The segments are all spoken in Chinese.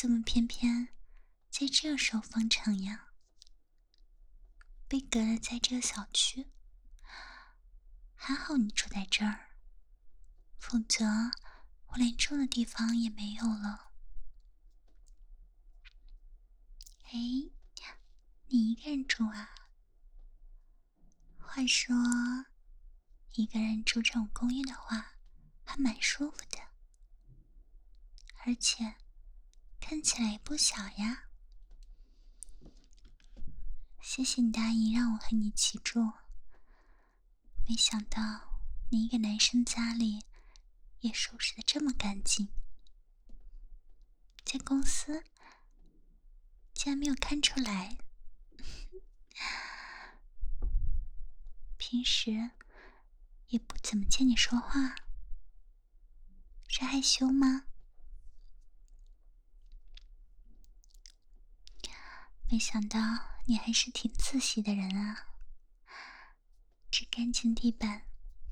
怎么偏偏在这时候封城呀？被隔了在这个小区。还好你住在这儿，否则我连住的地方也没有了。哎，你一个人住啊？话说，一个人住这种公寓的话，还蛮舒服的，而且看起来也不小呀。谢谢你答应让我和你一起住，没想到你一个男生家里也收拾得这么干净，在公司竟然没有看出来。平时也不怎么见你说话，是害羞吗？没想到你还是挺自习的人啊，只干净地板，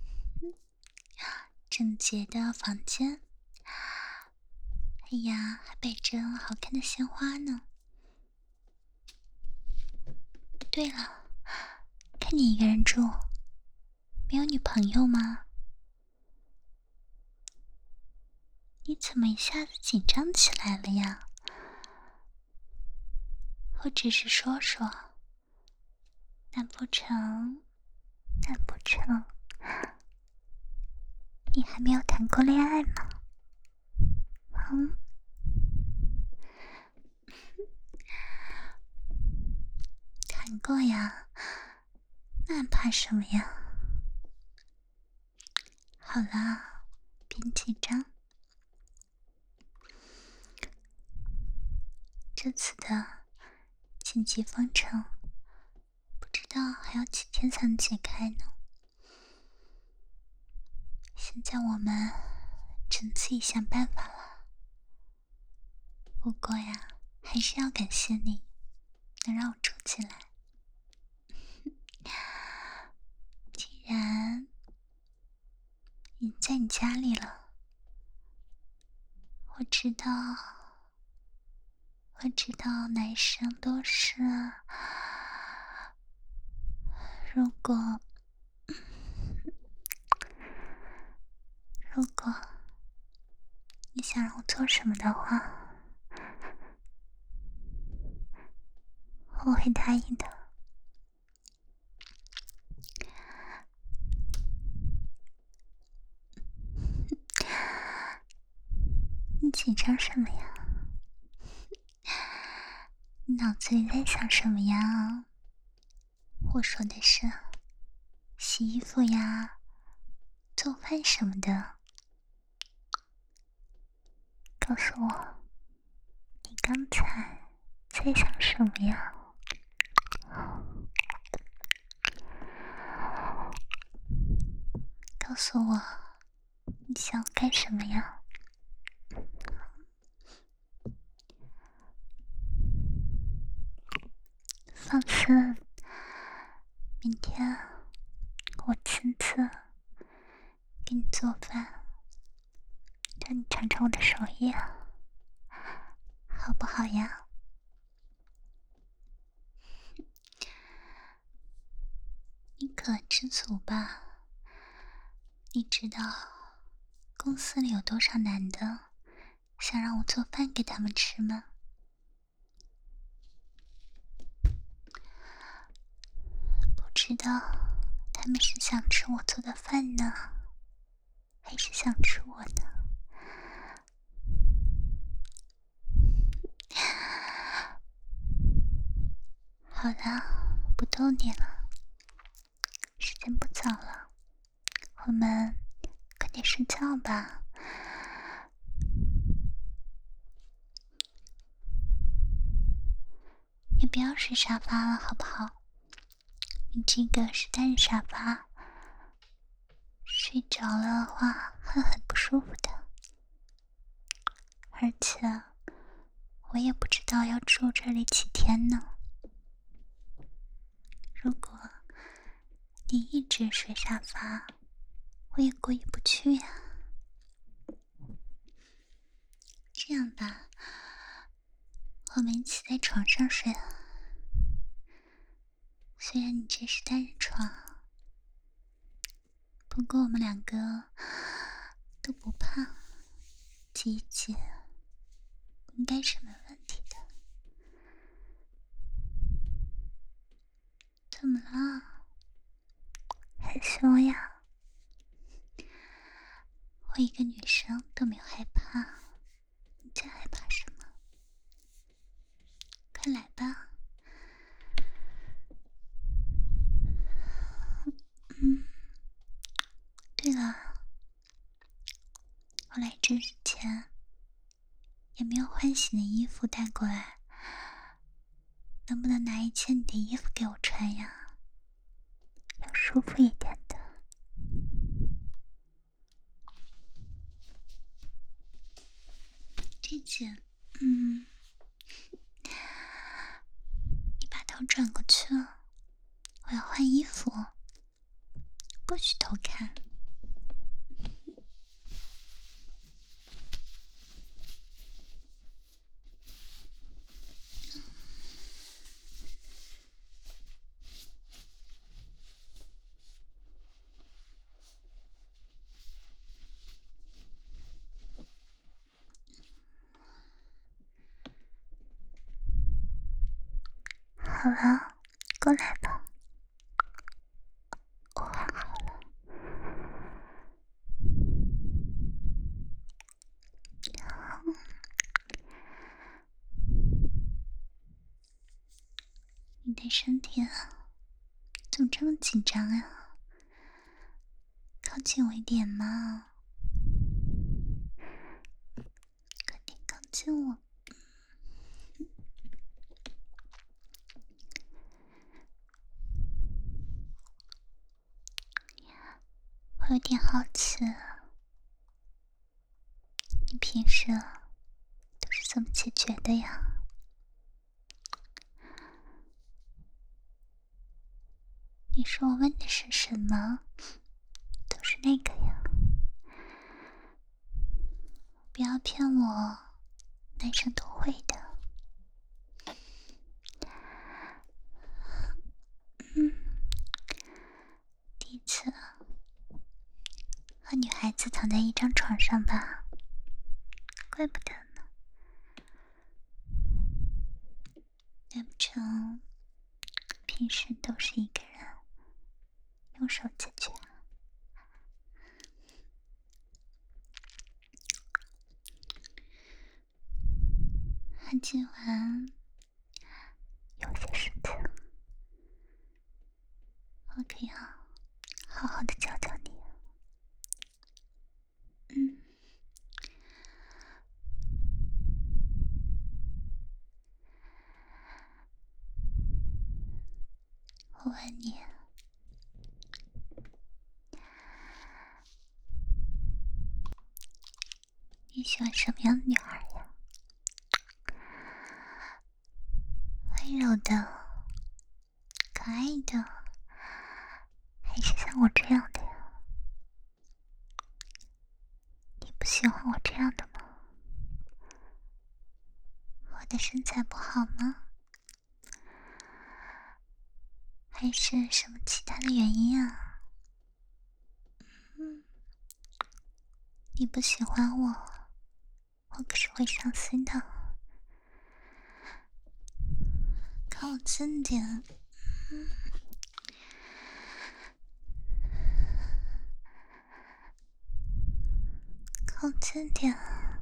整洁的房间，哎呀，还摆着好看的鲜花呢。对了，看你一个人住，没有女朋友吗？你怎么一下子紧张起来了呀？我只是说说，难不成你还没有谈过恋爱吗？嗯，谈过呀，那怕什么呀？好啦，别紧张。这次的紧急封城，不知道还要几天才能解开呢。现在我们只能自己想办法了。不过呀，还是要感谢你，能让我住进来。既然已经在你家里了，我知道男生都是，如果你想让我做什么的话，我会答应的。你紧张什么呀？你脑子里在想什么呀？我说的是洗衣服呀，做饭什么的。告诉我，你刚才在想什么呀？告诉我，你想干什么呀？放心，明天我亲自给你做饭，让你尝尝我的手艺，好不好呀？你可知足吧？你知道公司里有多少男的想让我做饭给他们吃吗？不知道他们是想吃我做的饭呢，还是想吃我呢？好了，不逗你了，时间不早了，我们快点睡觉吧。你不要睡沙发了，好不好？你这个是单人沙发，睡着了的话会很不舒服的。而且我也不知道要住这里几天呢。如果你一直睡沙发，我也过意不去呀。这样吧， 我们一起在床上睡啊。虽然你这是单人床，不过我们两个都不怕，挤一挤应该是没问题的。怎么了？害羞呀？我一个女生都没有害怕，你在害怕什么？快来吧。对了，我来这之前也没有换洗的衣服带过来，能不能拿一件你的衣服给我穿呀？要舒服一点的。这件，你把头转过去了，我要换衣服，不许偷看。好了，过来吧，我换好了。你的身体怎么这么紧张啊？靠近我一点嘛，快点靠近我。我有点好奇，你平时都是怎么解决的呀？你说我问的是什么，都是那个呀。不要骗我，男生都会的。第一次和女孩子躺在一张床上吧，怪不得呢。难不成平时都是一个人用手解决啊？今晚有些事情，我可要好好的教教你。我问你，你喜欢什么样的女孩呀？温柔的、可爱的，还是像我这样的呀？你不喜欢我这样的吗？我的身材不好吗？还是什么其他的原因啊？你不喜欢我，我可是会伤心的。靠近点。靠近点。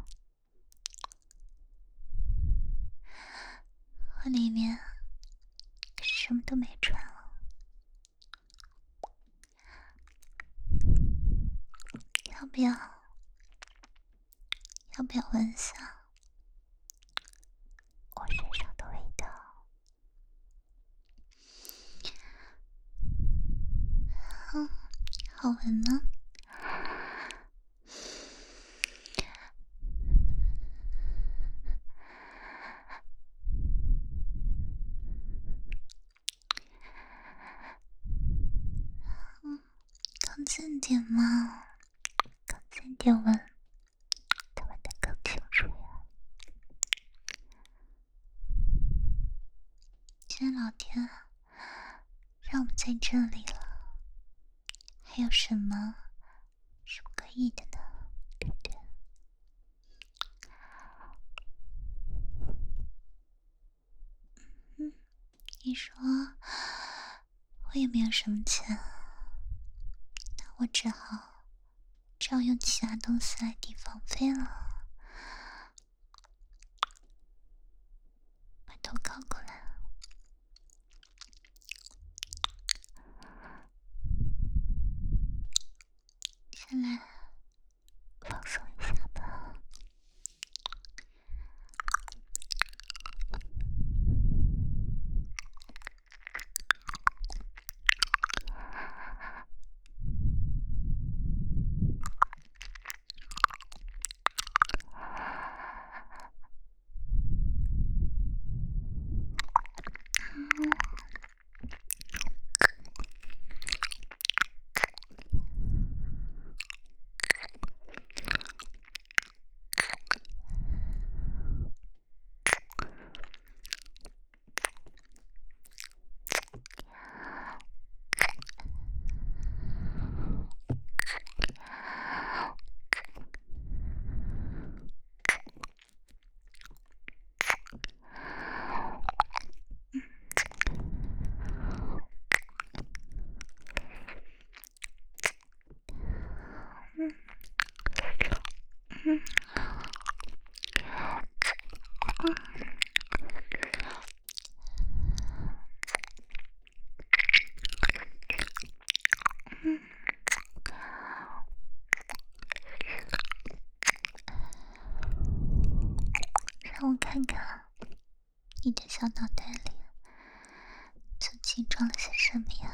我里面可是什么都没穿了。要不要闻一下我身上的味道？好闻吗？靠近点嘛，靠近点闻，才闻得更清楚呀。 既然老天让我们在这里了，还有什么是不可以的呢？对不对？你说我也没有什么钱，那我只好用其他东西来抵房费了。把头靠过来，先来放松一下吧。让我看看你的小脑袋里究竟装了些什么呀？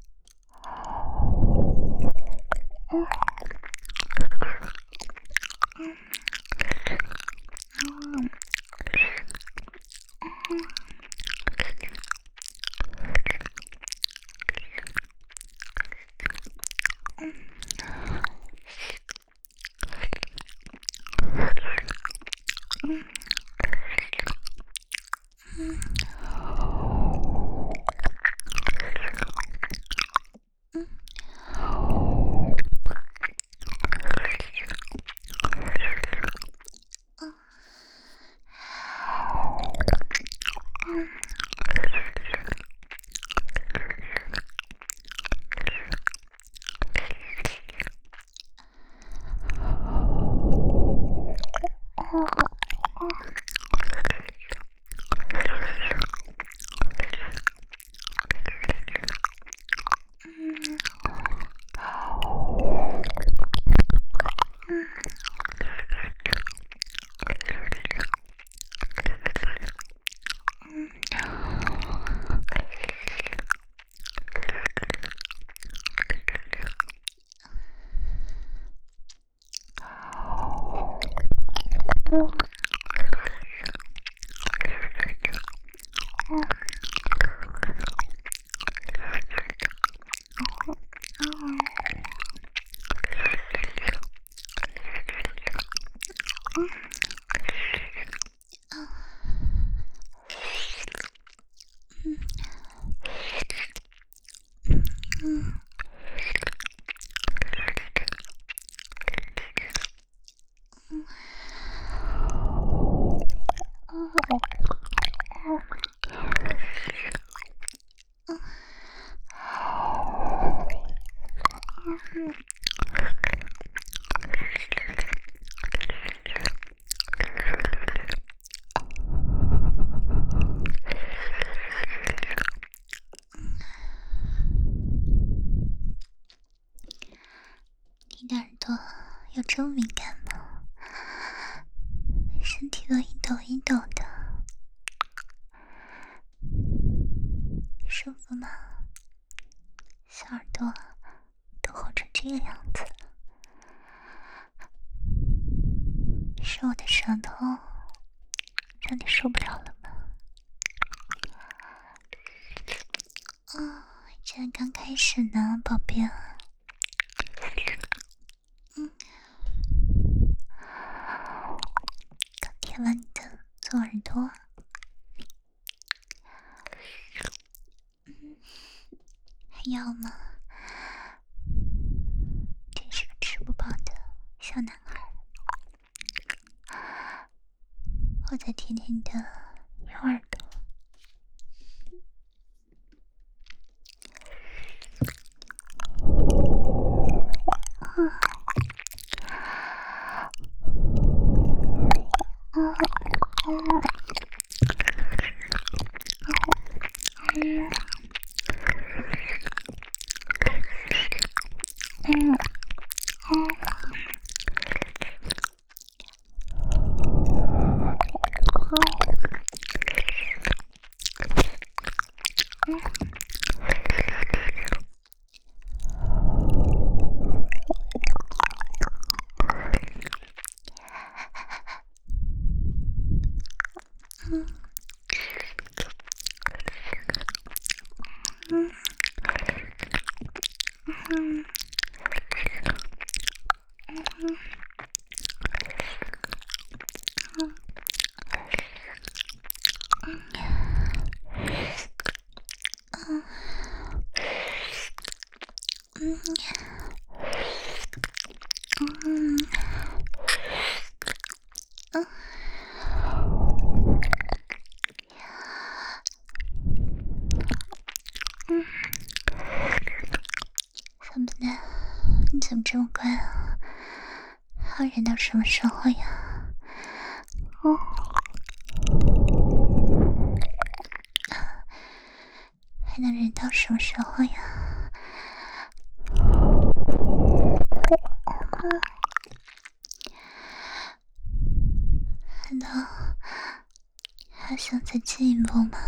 你的耳朵有这么敏感吗？身体都一抖一抖的，舒服吗？小耳朵都红成这个样子，是我的舌头让你受不了了吗？这才刚开始呢，宝贝。刚舔完你的左耳朵， 要吗？真是个吃不饱的小男孩。我再舔舔你的右耳朵。小笨蛋，你怎么这么乖啊？还要忍到什么时候呀？还能忍到什么时候呀？难道还想再进一步吗？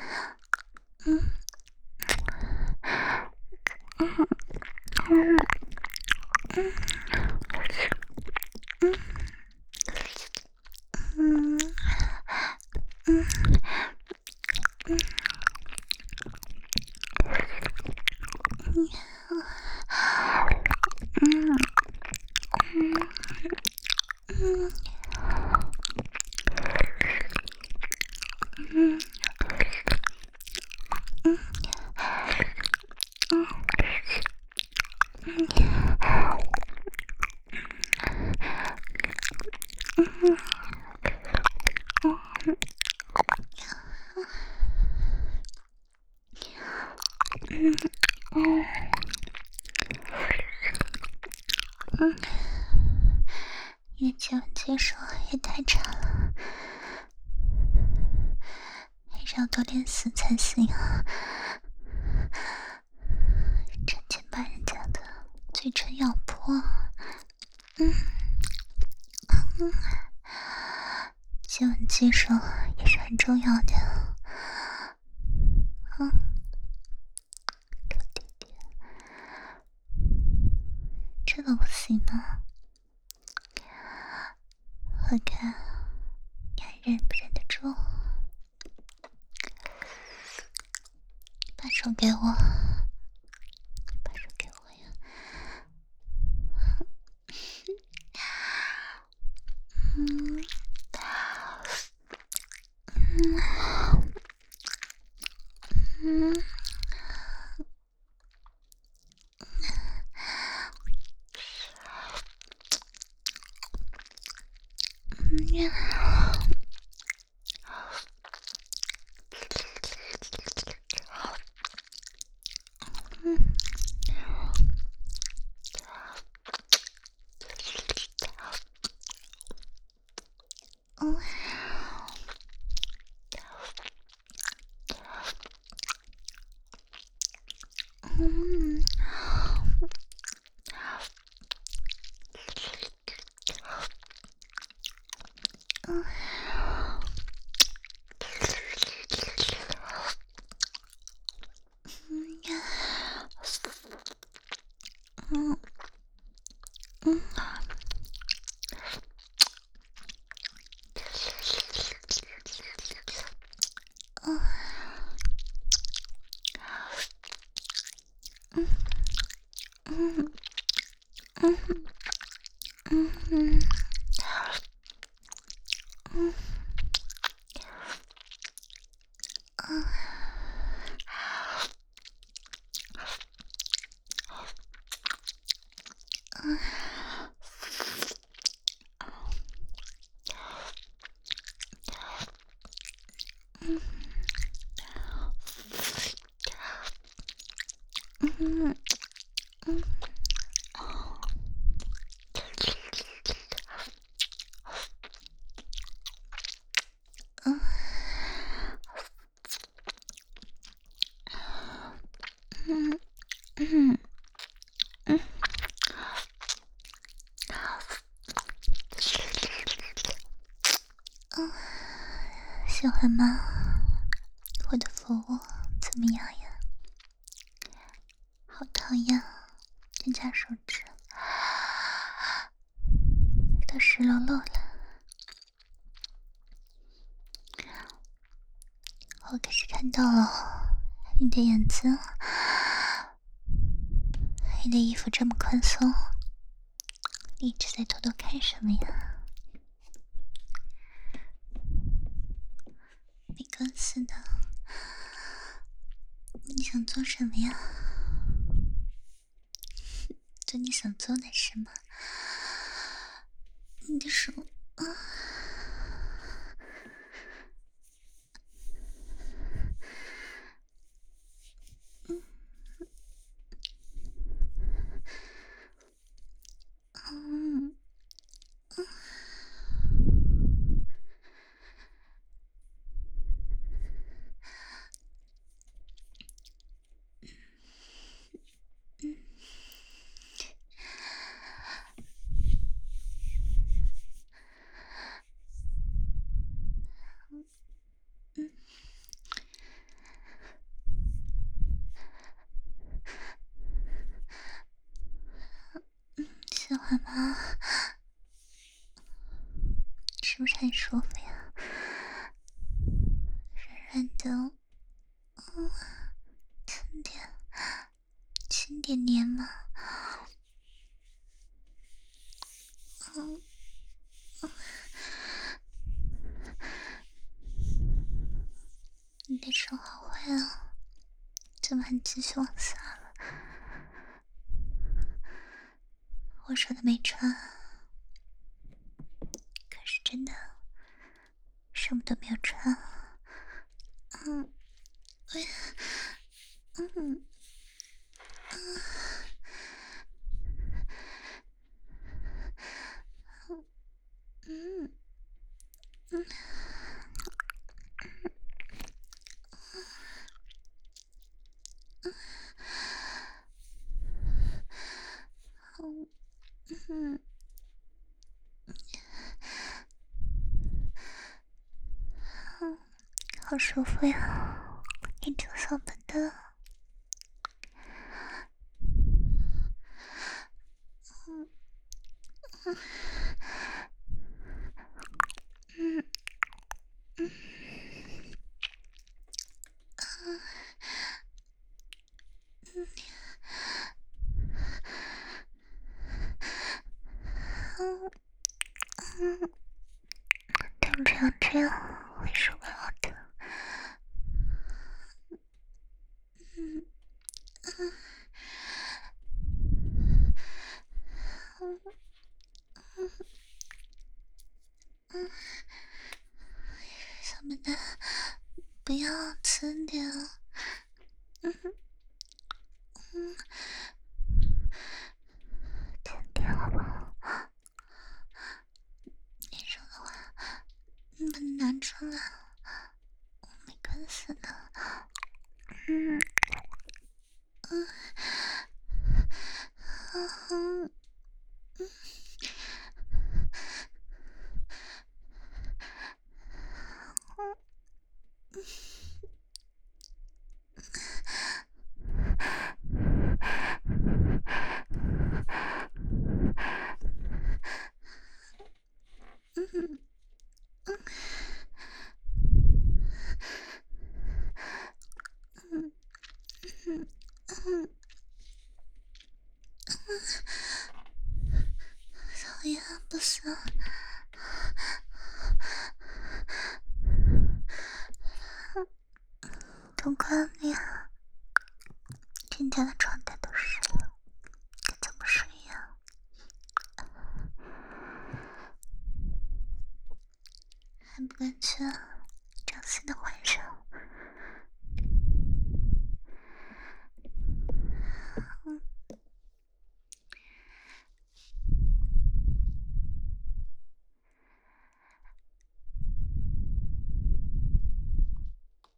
你的接吻技术也太差了，还是要多练死才行啊！趁机把人家的嘴唇咬破。接吻技术也是很重要的。多滴点，这都不行吗？我看你还忍不忍得住？把手给我，把手给我呀！ 嗯嗯。嗯嗯嗯嗯，喜欢吗？我的服务怎么样呀？好讨厌，人家手指都湿漉漉了。我可是看到了你的眼睛，你的衣服这么宽松，你一直在偷偷看什么呀？没关系的，你想做什么呀？做你想做的事吗？你的手啊，嗯。喜欢吗？是不是很舒服呀？软软的，轻点，轻点点嘛。嗯，你的手好坏啊，怎么还继续往下了？我说的没穿，可是真的什么都没有穿。嗯，喂，嗯嗯嗯嗯嗯，好舒服呀，你这个小笨蛋。嗯嗯嗯嗯嗯，这样会受不了的。嗯嗯嗯嗯，小笨蛋，不要轻点。嗯嗯，轻点好不好？你说的话，把你拿出来，没关系的。嗯嗯嗯嗯嗯嗯嗯嗯，讨厌，不行，都怪你啊！人家的床单都湿了，该怎么睡呀？还不敢去找新的坏人？